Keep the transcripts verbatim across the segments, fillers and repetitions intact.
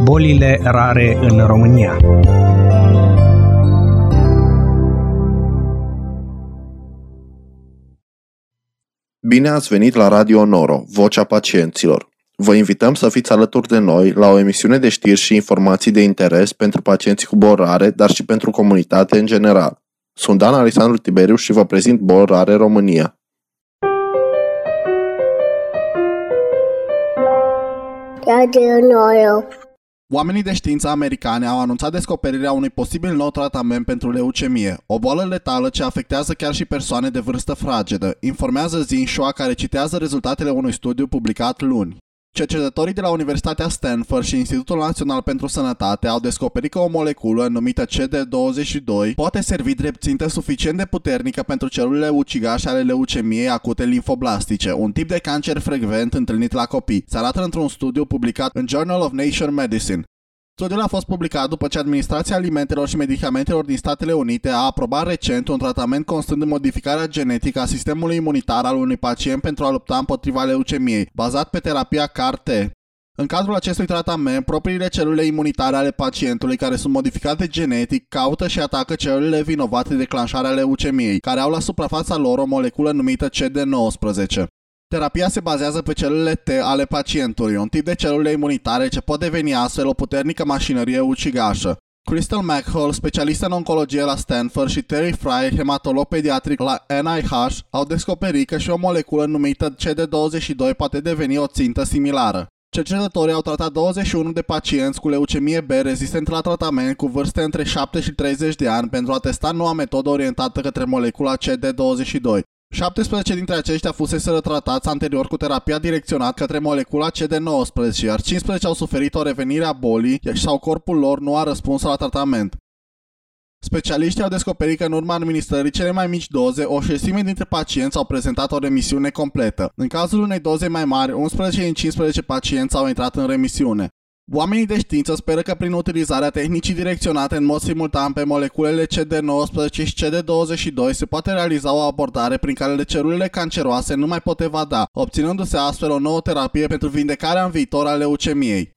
Bolile rare în România. Bine ați venit la Radio Noro, Vocea Pacienților. Vă invităm să fiți alături de noi la o emisiune de știri și informații de interes pentru pacienții cu boli rare, dar și pentru comunitate în general. Sunt Dan Alexandru Tiberiu și vă prezint Boli Rare România. Radio Noro. Oamenii de știință americani au anunțat descoperirea unui posibil nou tratament pentru leucemie, o boală letală ce afectează chiar și persoane de vârstă fragedă, informează Zinhua, care citează rezultatele unui studiu publicat luni. Cercetătorii de la Universitatea Stanford și Institutul Național pentru Sănătate au descoperit că o moleculă numită C D douăzeci și doi poate servi drept țintă suficient de puternică pentru celulele ucigașe ale leucemiei acute limfoblastice, un tip de cancer frecvent întâlnit la copii, se arată într-un studiu publicat în Journal of Nature Medicine. Studiul a fost publicat după ce Administrația Alimentelor și Medicamentelor din Statele Unite a aprobat recent un tratament constând în modificarea genetică a sistemului imunitar al unui pacient pentru a lupta împotriva leucemiei, bazat pe terapia C A R T. În cadrul acestui tratament, propriile celule imunitare ale pacientului care sunt modificate genetic caută și atacă celulele vinovate de declanșarea leucemiei, care au la suprafața lor o moleculă numită C D nouăsprezece. Terapia se bazează pe celulele T ale pacientului, un tip de celule imunitare ce pot deveni astfel o puternică mașinărie ucigașă. Crystal McHale, specialistă în oncologie la Stanford, și Terry Fry, hematolog pediatric la N I H, au descoperit că și o moleculă numită C D douăzeci și doi poate deveni o țintă similară. Cercetătorii au tratat douăzeci și unu de pacienți cu leucemie B rezistentă la tratament cu vârste între șapte și treizeci de ani pentru a testa noua metodă orientată către molecula C D douăzeci și doi. șaptesprezece dintre aceștia fuseseră tratați anterior cu terapia direcționată către molecula C D nouăsprezece, iar cincisprezece au suferit o revenire a bolii sau corpul lor nu a răspuns la tratament. Specialiștii au descoperit că în urma administrării cele mai mici doze, o șesime dintre pacienți au prezentat o remisiune completă. În cazul unei doze mai mari, unsprezece din cincisprezece pacienți au intrat în remisiune. Oamenii de știință speră că prin utilizarea tehnicii direcționate în mod simultan pe moleculele C D nouăsprezece și C D douăzeci și doi se poate realiza o abordare prin care celulele canceroase nu mai pot evada, obținându-se astfel o nouă terapie pentru vindecarea în viitor a leucemiei.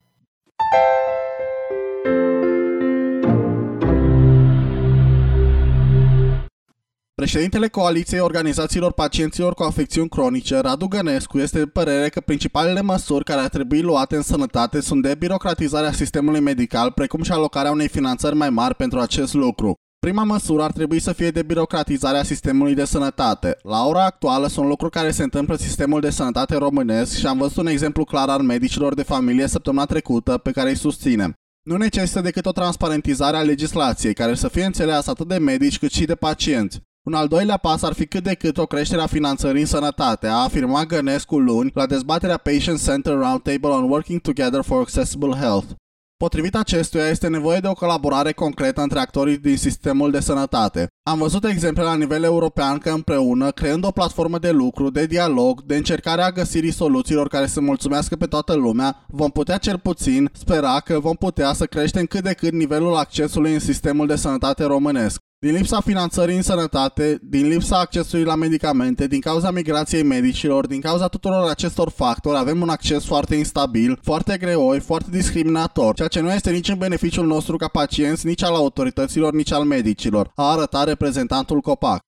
Președintele Coaliției Organizațiilor Pacienților cu Afecțiuni Cronice, Radu Gănescu, este de părere că principalele măsuri care ar trebui luate în sănătate sunt debirocratizarea sistemului medical, precum și alocarea unei finanțări mai mari pentru acest lucru. Prima măsură ar trebui să fie debirocratizarea sistemului de sănătate. La ora actuală sunt lucruri care se întâmplă în sistemul de sănătate românesc și am văzut un exemplu clar al medicilor de familie săptămâna trecută pe care îi susținem. Nu necesită decât o transparentizare a legislației, care să fie înțeleasă atât de medici cât și de pacienți. Un al doilea pas ar fi cât de cât o creștere a finanțării în sănătate, a afirmat Gănescu luni la dezbaterea Patient Center Roundtable on Working Together for Accessible Health. Potrivit acestuia, este nevoie de o colaborare concretă între actorii din sistemul de sănătate. Am văzut exemple la nivel european că împreună, creând o platformă de lucru, de dialog, de încercare a găsirii soluțiilor care să mulțumească pe toată lumea, vom putea cel puțin spera că vom putea să creștem cât de cât nivelul accesului în sistemul de sănătate românesc. Din lipsa finanțării în sănătate, din lipsa accesului la medicamente, din cauza migrației medicilor, din cauza tuturor acestor factori, avem un acces foarte instabil, foarte greoi, foarte discriminator, ceea ce nu este nici în beneficiul nostru ca pacienți, nici al autorităților, nici al medicilor, a arătat reprezentantul COPAC.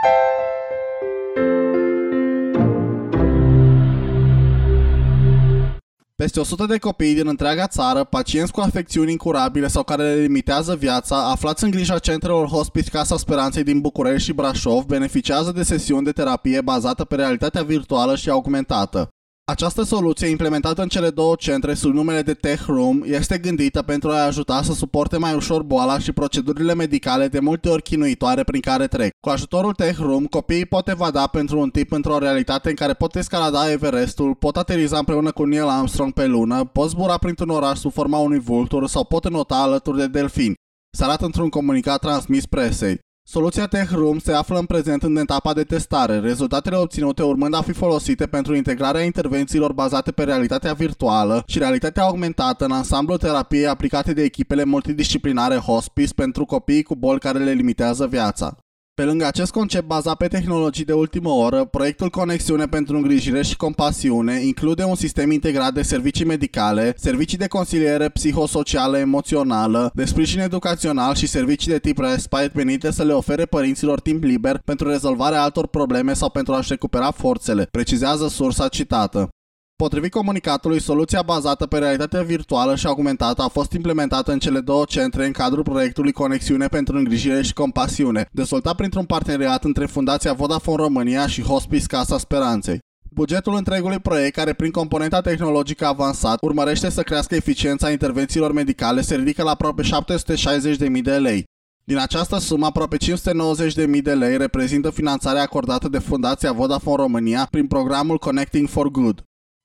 Peste o sută de copii din întreaga țară, pacienți cu afecțiuni incurabile sau care le limitează viața, aflați în grija centrelor Hospice Casa Speranței din București și Brașov, beneficiază de sesiuni de terapie bazată pe realitatea virtuală și augmentată. Această soluție, implementată în cele două centre sub numele de Tech Room, este gândită pentru a ajuta să suporte mai ușor boala și procedurile medicale de multe ori chinuitoare prin care trec. Cu ajutorul Tech Room, copiii pot evada pentru un timp într-o realitate în care pot escalada Everestul, pot ateriza împreună cu Neil Armstrong pe lună, pot zbura printr-un oraș sub forma unui vultur sau pot înota alături de delfini. Se arată într-un comunicat transmis presei. Soluția Tech Room se află în prezent în etapa de testare, rezultatele obținute urmând a fi folosite pentru integrarea intervențiilor bazate pe realitatea virtuală și realitatea augmentată în ansamblul terapiei aplicate de echipele multidisciplinare Hospice pentru copiii cu boli care le limitează viața. Pe lângă acest concept bazat pe tehnologii de ultimă oră, proiectul Conexiune pentru îngrijire și compasiune include un sistem integrat de servicii medicale, servicii de consiliere psihosocială emoțională, de sprijin educațional și servicii de tip respite menite să le ofere părinților timp liber pentru rezolvarea altor probleme sau pentru a-și recupera forțele, precizează sursa citată. Potrivit comunicatului, soluția bazată pe realitatea virtuală și augmentată a fost implementată în cele două centre în cadrul proiectului Conexiune pentru îngrijire și compasiune, dezvoltat printr-un parteneriat între Fundația Vodafone România și Hospice Casa Speranței. Bugetul întregului proiect, care prin componenta tehnologică avansată urmărește să crească eficiența intervențiilor medicale, se ridică la aproape șapte sute șaizeci de mii de lei. Din această sumă, aproape cinci sute nouăzeci de mii de lei reprezintă finanțarea acordată de Fundația Vodafone România prin programul Connecting for Good.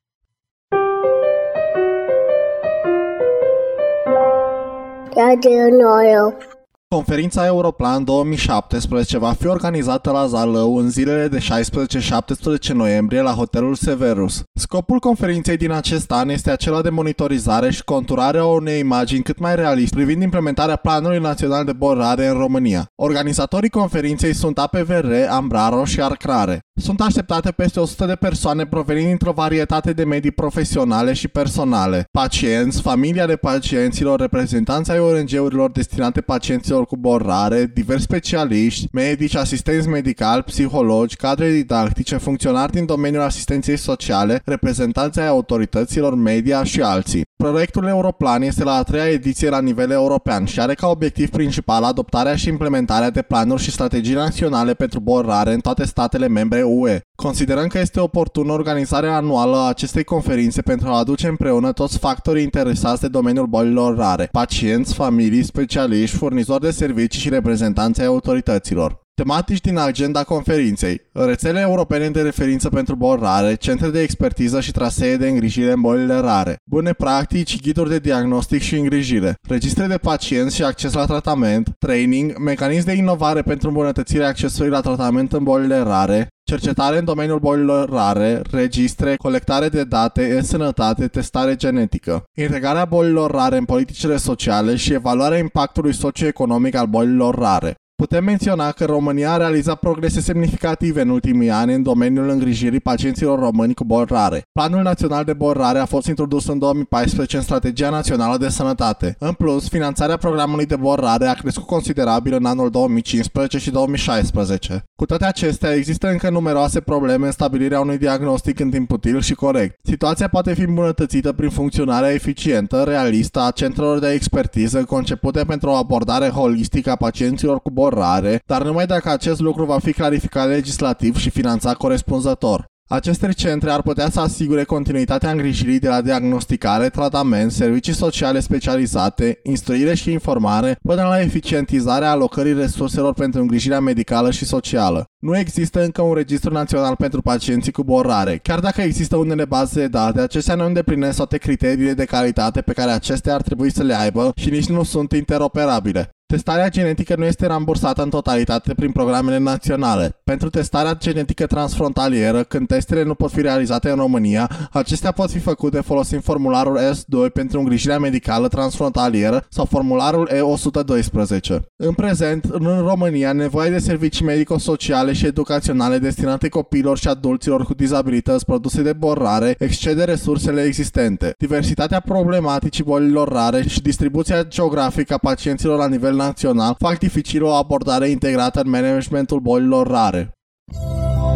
Radio Noro. Conferința Europlan două mii șaptesprezece va fi organizată la Zalău în zilele de șaisprezece șaptesprezece noiembrie la Hotelul Severus. Scopul conferinței din acest an este acela de monitorizare și conturarea unei imagini cât mai realiste privind implementarea Planului Național de Boli Rare în România. Organizatorii conferinței sunt A P V R, Ambraro și Arcrare. Sunt așteptate peste o sută de persoane provenind dintr-o varietate de medii profesionale și personale. Pacienți, familii ale pacienților, reprezentanți ai O N G-urilor destinate pacienților cu boli rare, diversi specialiști, medici, asistenți medicali, psihologi, cadre didactice, funcționari din domeniul asistenței sociale, reprezentanți ai autorităților, media și alții. Proiectul Europlan este la a treia ediție la nivel european și are ca obiectiv principal adoptarea și implementarea de planuri și strategii naționale pentru boli rare în toate statele membre U E. Considerăm că este oportună organizarea anuală a acestei conferințe pentru a aduce împreună toți factorii interesați de domeniul bolilor rare, pacienți, familii, specialiști, furnizori de servicii și reprezentanți ai autorităților. Tematici din agenda conferinței: rețele europene de referință pentru boli rare, centre de expertiză și trasee de îngrijire în bolile rare, bune practici, ghiduri de diagnostic și îngrijire, registre de pacienți și acces la tratament, training, mecanism de inovare pentru îmbunătățirea accesului la tratament în bolile rare, cercetare în domeniul bolilor rare, registre, colectare de date, e-sănătate, testare genetică, integrarea bolilor rare în politicile sociale și evaluarea impactului socioeconomic al bolilor rare. Putem menționa că România a realizat progrese semnificative în ultimii ani în domeniul îngrijirii pacienților români cu boli rare. Planul Național de Boli Rare a fost introdus în două mii paisprezece în Strategia Națională de Sănătate. În plus, finanțarea programului de boli rare a crescut considerabil în anul două mii cincisprezece și două mii șaisprezece. Cu toate acestea, există încă numeroase probleme în stabilirea unui diagnostic în timp util și corect. Situația poate fi îmbunătățită prin funcționarea eficientă, realistă a centrelor de expertiză concepute pentru o abordare holistică a pacienților cu boli rare, dar numai dacă acest lucru va fi clarificat legislativ și finanțat corespunzător. Aceste centre ar putea să asigure continuitatea îngrijirii de la diagnosticare, tratament, servicii sociale specializate, instruire și informare, până la eficientizarea alocării resurselor pentru îngrijirea medicală și socială. Nu există încă un registru național pentru pacienții cu boli rare. Chiar dacă există unele baze de date, acestea nu îndeplinesc toate criteriile de calitate pe care acestea ar trebui să le aibă și nici nu sunt interoperabile. Testarea genetică nu este rambursată în totalitate prin programele naționale. Pentru testarea genetică transfrontalieră, când testele nu pot fi realizate în România, acestea pot fi făcute folosind formularul S doi pentru îngrijirea medicală transfrontalieră sau formularul E o sută doisprezece. În prezent, în România, nevoia de servicii medico-sociale și educaționale destinate copiilor și adulților cu dizabilități produse de boli rare excede resursele existente. Diversitatea problematicii bolilor rare și distribuția geografică a pacienților la nivel național fac dificil o abordare integrată în managementul bolilor rare.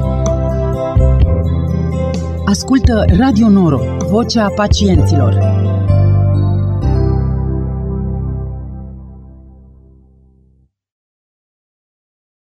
Ascultă Radio Noro, vocea pacienților.